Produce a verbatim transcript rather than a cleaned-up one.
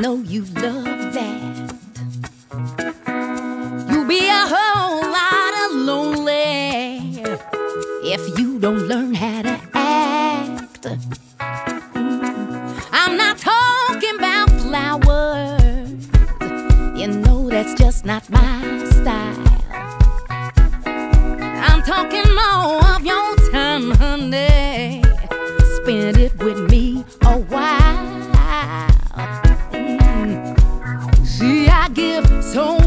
know you love that. You'll be a whole lot of lonely if you don't learn how to act. I'm not talking about flowers, you know that's just not my style. I'm talking more of your time, honey. Spend it with me a while. Mm. See, I give so